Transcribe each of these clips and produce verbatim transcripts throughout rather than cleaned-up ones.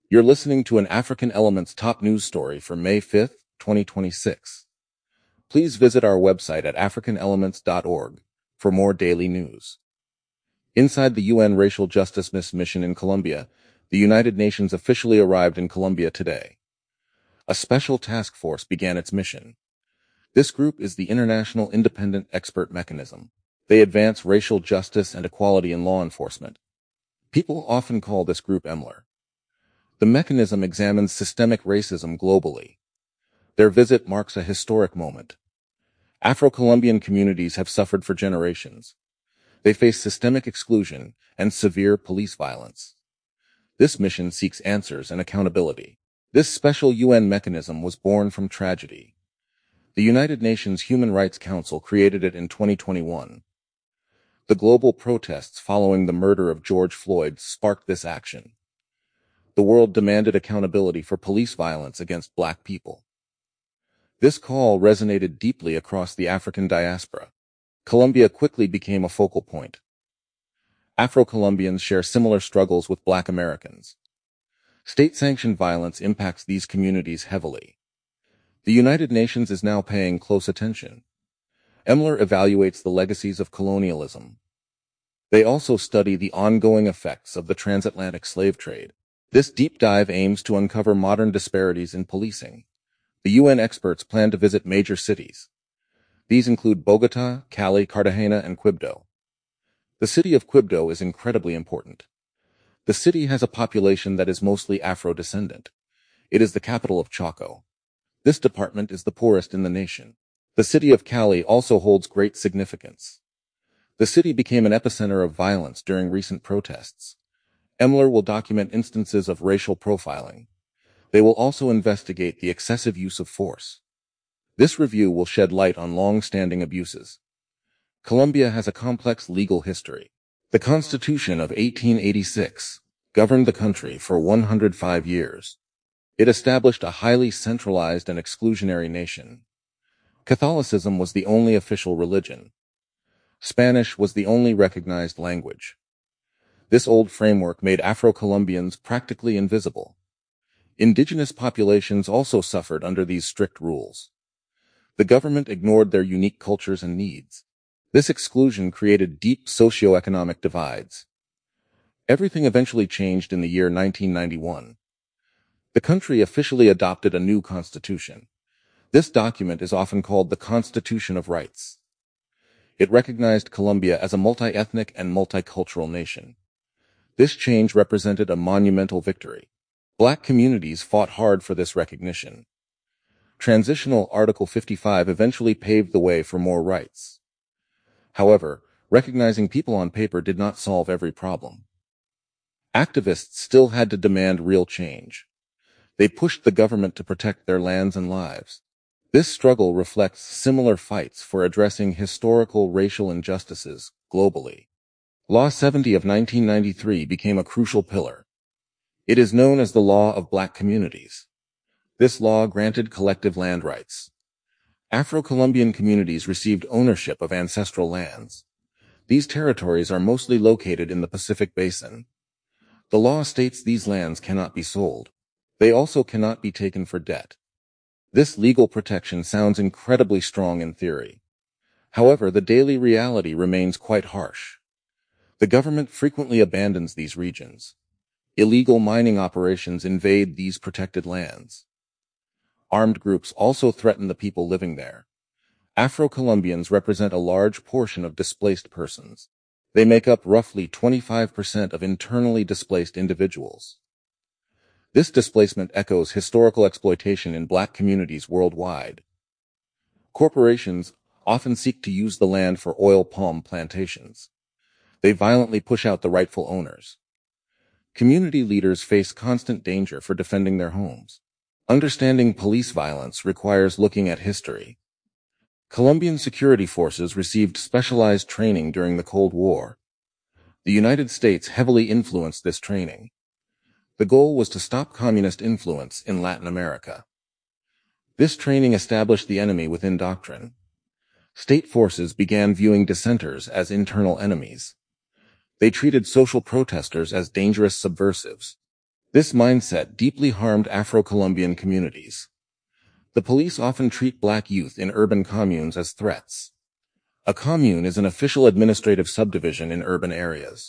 You're listening to an African Elements top news story for May fifth, twenty twenty-six. Please visit our website at african elements dot org for more daily news. Inside the U N Racial Justice Mission in Colombia, the United Nations officially arrived in Colombia today. A special task force began its mission. This group is the International Independent Expert Mechanism. They advance racial justice and equality in law enforcement. People often call this group EMLR. The mechanism examines systemic racism globally. Their visit marks a historic moment. Afro-Colombian communities have suffered for generations. They face systemic exclusion and severe police violence. This mission seeks answers and accountability. This special U N mechanism was born from tragedy. The United Nations Human Rights Council created it in twenty twenty-one. The global protests following the murder of George Floyd sparked this action. The world demanded accountability for police violence against Black people. This call resonated deeply across the African diaspora. Colombia quickly became a focal point. Afro-Colombians share similar struggles with Black Americans. State-sanctioned violence impacts these communities heavily. The United Nations is now paying close attention. EMLR evaluates the legacies of colonialism. They also study the ongoing effects of the transatlantic slave trade. This deep dive aims to uncover modern disparities in policing. The U N experts plan to visit major cities. These include Bogota, Cali, Cartagena, and Quibdó. The city of Quibdó is incredibly important. The city has a population that is mostly Afro-descendant. It is the capital of Chocó. This department is the poorest in the nation. The city of Cali also holds great significance. The city became an epicenter of violence during recent protests. EMLR will document instances of racial profiling. They will also investigate the excessive use of force. This review will shed light on long-standing abuses. Colombia has a complex legal history. The Constitution of eighteen eighty-six governed the country for one hundred five years. It established a highly centralized and exclusionary nation. Catholicism was the only official religion. Spanish was the only recognized language. This old framework made Afro-Colombians practically invisible. Indigenous populations also suffered under these strict rules. The government ignored their unique cultures and needs. This exclusion created deep socioeconomic divides. Everything eventually changed in the year nineteen ninety-one. The country officially adopted a new constitution. This document is often called the Constitution of Rights. It recognized Colombia as a multi-ethnic and multicultural nation. This change represented a monumental victory. Black communities fought hard for this recognition. Transitional Article fifty-five eventually paved the way for more rights. However, recognizing people on paper did not solve every problem. Activists still had to demand real change. They pushed the government to protect their lands and lives. This struggle reflects similar fights for addressing historical racial injustices globally. Law seventy of nineteen ninety-three became a crucial pillar. It is known as the Law of Black Communities. This law granted collective land rights. Afro-Colombian communities received ownership of ancestral lands. These territories are mostly located in the Pacific Basin. The law states these lands cannot be sold. They also cannot be taken for debt. This legal protection sounds incredibly strong in theory. However, the daily reality remains quite harsh. The government frequently abandons these regions. Illegal mining operations invade these protected lands. Armed groups also threaten the people living there. Afro-Colombians represent a large portion of displaced persons. They make up roughly twenty-five percent of internally displaced individuals. This displacement echoes historical exploitation in Black communities worldwide. Corporations often seek to use the land for oil palm plantations. They violently push out the rightful owners. Community leaders face constant danger for defending their homes. Understanding police violence requires looking at history. Colombian security forces received specialized training during the Cold War. The United States heavily influenced this training. The goal was to stop communist influence in Latin America. This training established the enemy within doctrine. State forces began viewing dissenters as internal enemies. They treated social protesters as dangerous subversives. This mindset deeply harmed Afro-Colombian communities. The police often treat black youth in urban communes as threats. A commune is an official administrative subdivision in urban areas.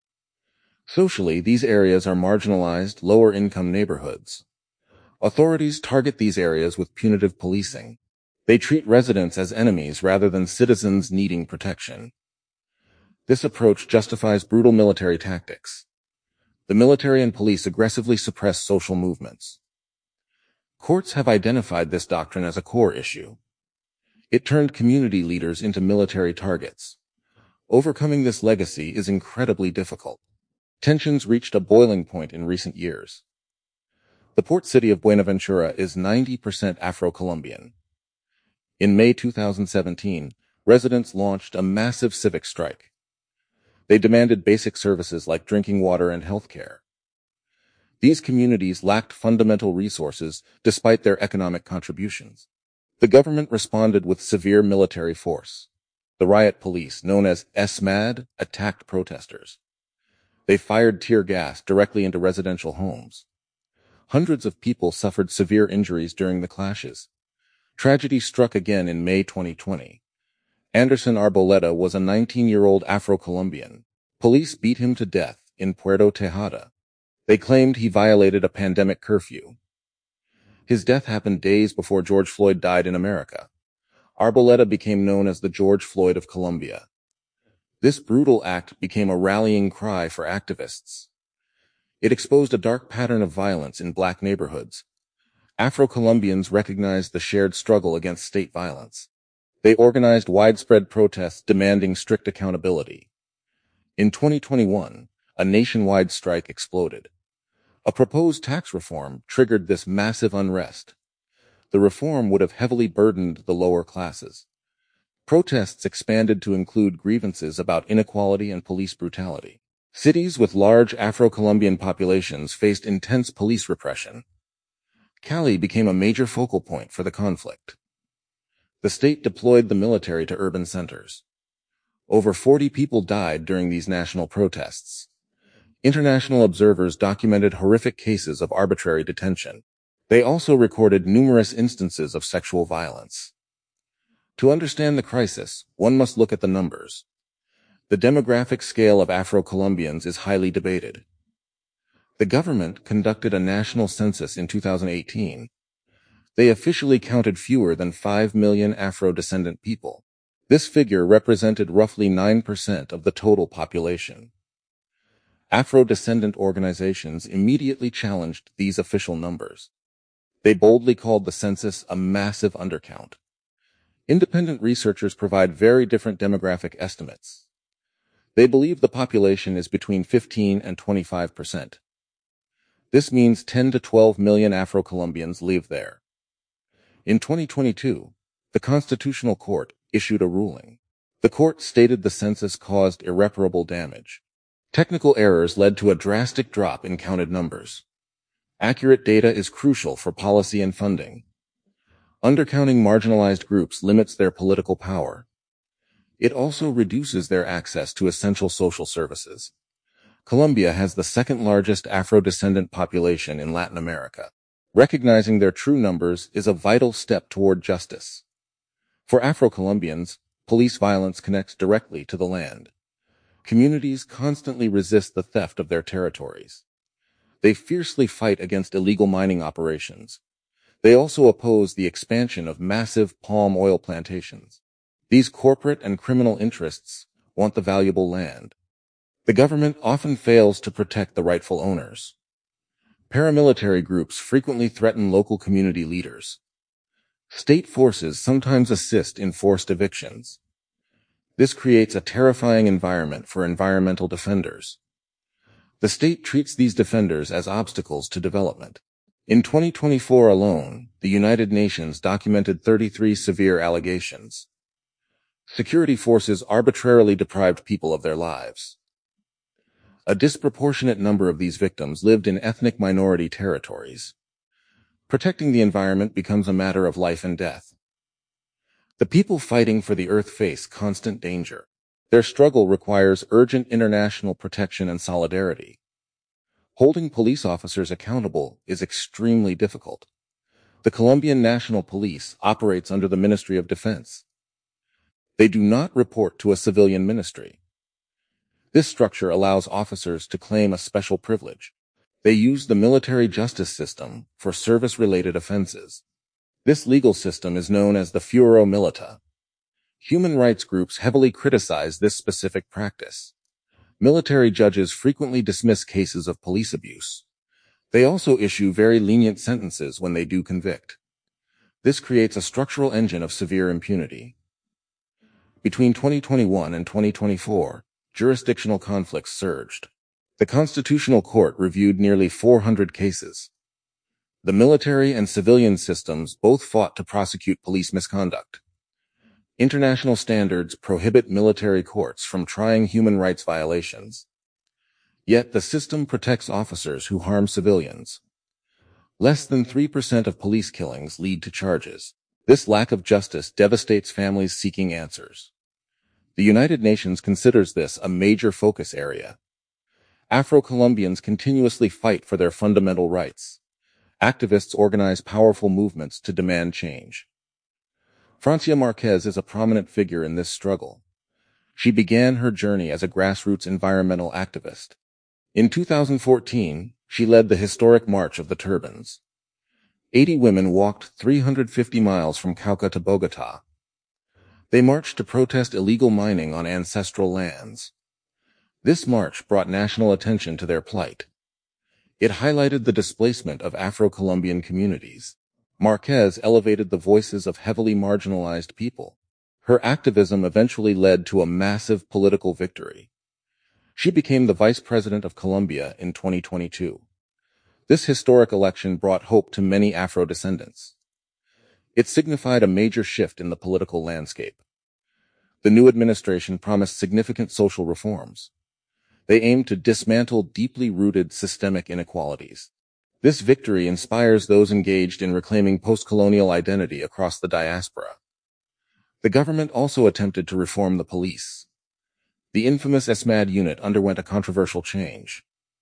Socially, these areas are marginalized, lower-income neighborhoods. Authorities target these areas with punitive policing. They treat residents as enemies rather than citizens needing protection. This approach justifies brutal military tactics. The military and police aggressively suppress social movements. Courts have identified this doctrine as a core issue. It turned community leaders into military targets. Overcoming this legacy is incredibly difficult. Tensions reached a boiling point in recent years. The port city of Buenaventura is ninety percent Afro-Colombian. In May two thousand seventeen, residents launched a massive civic strike. They demanded basic services like drinking water and health care. These communities lacked fundamental resources despite their economic contributions. The government responded with severe military force. The riot police, known as ESMAD, attacked protesters. They fired tear gas directly into residential homes. Hundreds of people suffered severe injuries during the clashes. Tragedy struck again in May twenty twenty. Anderson Arboleda was a nineteen-year-old Afro-Colombian. Police beat him to death in Puerto Tejada. They claimed he violated a pandemic curfew. His death happened days before George Floyd died in America. Arboleda became known as the George Floyd of Colombia. This brutal act became a rallying cry for activists. It exposed a dark pattern of violence in black neighborhoods. Afro-Colombians recognized the shared struggle against state violence. They organized widespread protests demanding strict accountability. In twenty twenty-one, a nationwide strike exploded. A proposed tax reform triggered this massive unrest. The reform would have heavily burdened the lower classes. Protests expanded to include grievances about inequality and police brutality. Cities with large Afro-Colombian populations faced intense police repression. Cali became a major focal point for the conflict. The state deployed the military to urban centers. Over forty people died during these national protests. International observers documented horrific cases of arbitrary detention. They also recorded numerous instances of sexual violence. To understand the crisis, one must look at the numbers. The demographic scale of Afro-Colombians is highly debated. The government conducted a national census in two thousand eighteen. They officially counted fewer than five million Afro-descendant people. This figure represented roughly nine percent of the total population. Afro-descendant organizations immediately challenged these official numbers. They boldly called the census a massive undercount. Independent researchers provide very different demographic estimates. They believe the population is between fifteen and twenty-five percent. This means ten to twelve million Afro-Colombians live there. In twenty twenty-two, the Constitutional Court issued a ruling. The court stated the census caused irreparable damage. Technical errors led to a drastic drop in counted numbers. Accurate data is crucial for policy and funding. Undercounting marginalized groups limits their political power. It also reduces their access to essential social services. Colombia has the second largest Afro-descendant population in Latin America. Recognizing their true numbers is a vital step toward justice. For Afro-Colombians, police violence connects directly to the land. Communities constantly resist the theft of their territories. They fiercely fight against illegal mining operations. They also oppose the expansion of massive palm oil plantations. These corporate and criminal interests want the valuable land. The government often fails to protect the rightful owners. Paramilitary groups frequently threaten local community leaders. State forces sometimes assist in forced evictions. This creates a terrifying environment for environmental defenders. The state treats these defenders as obstacles to development. In twenty twenty-four alone, the United Nations documented thirty-three severe allegations. Security forces arbitrarily deprived people of their lives. A disproportionate number of these victims lived in ethnic minority territories. Protecting the environment becomes a matter of life and death. The people fighting for the earth face constant danger. Their struggle requires urgent international protection and solidarity. Holding police officers accountable is extremely difficult. The Colombian National Police operates under the Ministry of Defense. They do not report to a civilian ministry. This structure allows officers to claim a special privilege. They use the military justice system for service-related offenses. This legal system is known as the Fuero Milita. Human rights groups heavily criticize this specific practice. Military judges frequently dismiss cases of police abuse. They also issue very lenient sentences when they do convict. This creates a structural engine of severe impunity. Between twenty twenty-one and twenty twenty-four, jurisdictional conflicts surged. The Constitutional Court reviewed nearly four hundred cases. The military and civilian systems both fought to prosecute police misconduct. International standards prohibit military courts from trying human rights violations. Yet the system protects officers who harm civilians. Less than three percent of police killings lead to charges. This lack of justice devastates families seeking answers. The United Nations considers this a major focus area. Afro-Colombians continuously fight for their fundamental rights. Activists organize powerful movements to demand change. Francia Marquez is a prominent figure in this struggle. She began her journey as a grassroots environmental activist. In two thousand fourteen, she led the historic March of the Turbans. Eighty women walked three hundred fifty miles from Cauca to Bogotá. They marched to protest illegal mining on ancestral lands. This march brought national attention to their plight. It highlighted the displacement of Afro-Colombian communities. Marquez elevated the voices of heavily marginalized people. Her activism eventually led to a massive political victory. She became the Vice President of Colombia in twenty twenty-two. This historic election brought hope to many Afro-descendants. It signified a major shift in the political landscape. The new administration promised significant social reforms. They aimed to dismantle deeply rooted systemic inequalities. This victory inspires those engaged in reclaiming post-colonial identity across the diaspora. The government also attempted to reform the police. The infamous ESMAD unit underwent a controversial change.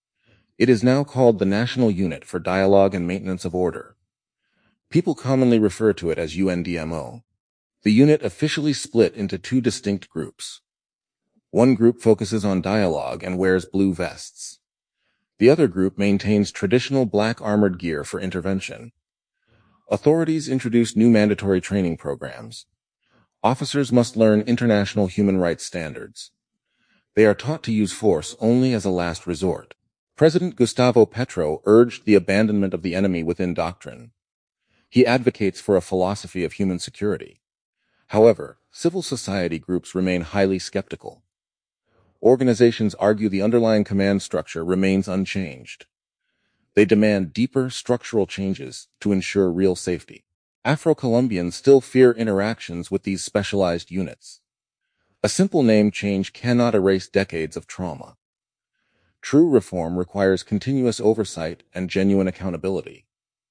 It is now called the National Unit for Dialogue and Maintenance of Order. People commonly refer to it as U N D M O. The unit officially split into two distinct groups. One group focuses on dialogue and wears blue vests. The other group maintains traditional black armored gear for intervention. Authorities introduced new mandatory training programs. Officers must learn international human rights standards. They are taught to use force only as a last resort. President Gustavo Petro urged the abandonment of the enemy within doctrine. He advocates for a philosophy of human security. However, civil society groups remain highly skeptical. Organizations argue the underlying command structure remains unchanged. They demand deeper structural changes to ensure real safety. Afro-Colombians still fear interactions with these specialized units. A simple name change cannot erase decades of trauma. True reform requires continuous oversight and genuine accountability.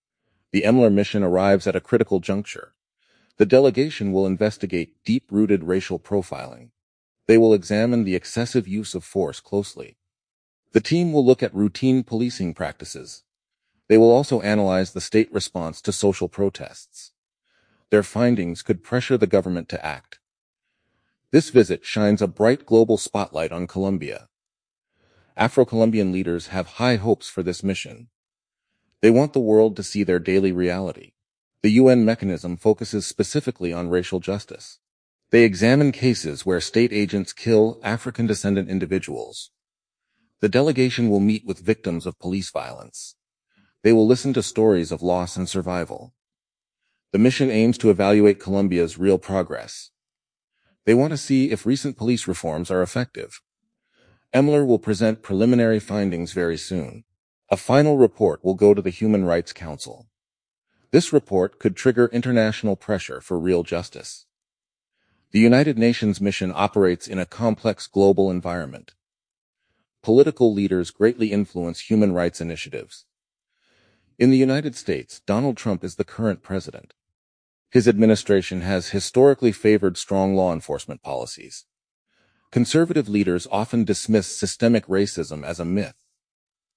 The EMLR mission arrives at a critical juncture. The delegation will investigate deep-rooted racial profiling. They will examine the excessive use of force closely. The team will look at routine policing practices. They will also analyze the state response to social protests. Their findings could pressure the government to act. This visit shines a bright global spotlight on Colombia. Afro-Colombian leaders have high hopes for this mission. They want the world to see their daily reality. The U N mechanism focuses specifically on racial justice. They examine cases where state agents kill African-descendant individuals. The delegation will meet with victims of police violence. They will listen to stories of loss and survival. The mission aims to evaluate Colombia's real progress. They want to see if recent police reforms are effective. EMLR will present preliminary findings very soon. A final report will go to the Human Rights Council. This report could trigger international pressure for real justice. The United Nations mission operates in a complex global environment. Political leaders greatly influence human rights initiatives. In the United States, Donald Trump is the current president. His administration has historically favored strong law enforcement policies. Conservative leaders often dismiss systemic racism as a myth.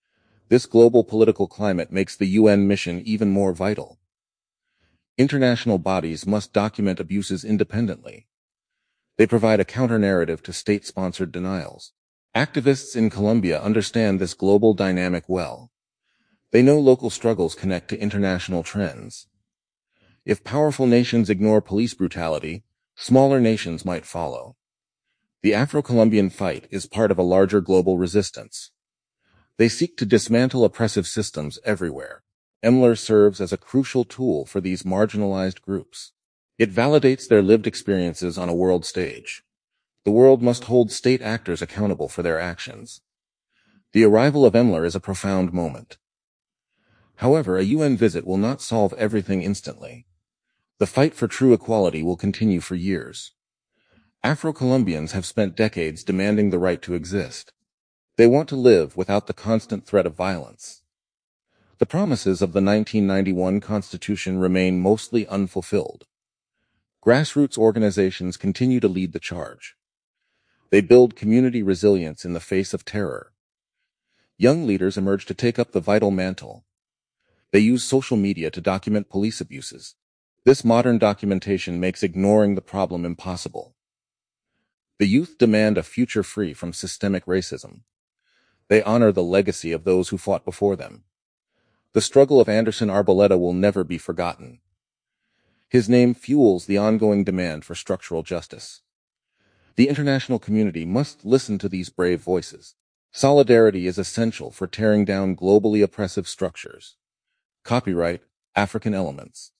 This global political climate makes the U N mission even more vital. International bodies must document abuses independently. They provide a counter-narrative to state-sponsored denials. Activists in Colombia understand this global dynamic well. They know local struggles connect to international trends. If powerful nations ignore police brutality, smaller nations might follow. The Afro-Colombian fight is part of a larger global resistance. They seek to dismantle oppressive systems everywhere. EMLR serves as a crucial tool for these marginalized groups. It validates their lived experiences on a world stage. The world must hold state actors accountable for their actions. The arrival of EMLR is a profound moment. However, a U N visit will not solve everything instantly. The fight for true equality will continue for years. Afro-Colombians have spent decades demanding the right to exist. They want to live without the constant threat of violence. The promises of the nineteen ninety-one Constitution remain mostly unfulfilled. Grassroots organizations continue to lead the charge. They build community resilience in the face of terror. Young leaders emerge to take up the vital mantle. They use social media to document police abuses. This modern documentation makes ignoring the problem impossible. The youth demand a future free from systemic racism. They honor the legacy of those who fought before them. The struggle of Anderson Arboleda will never be forgotten. His name fuels the ongoing demand for structural justice. The international community must listen to these brave voices. Solidarity is essential for tearing down globally oppressive structures. Copyright, African Elements.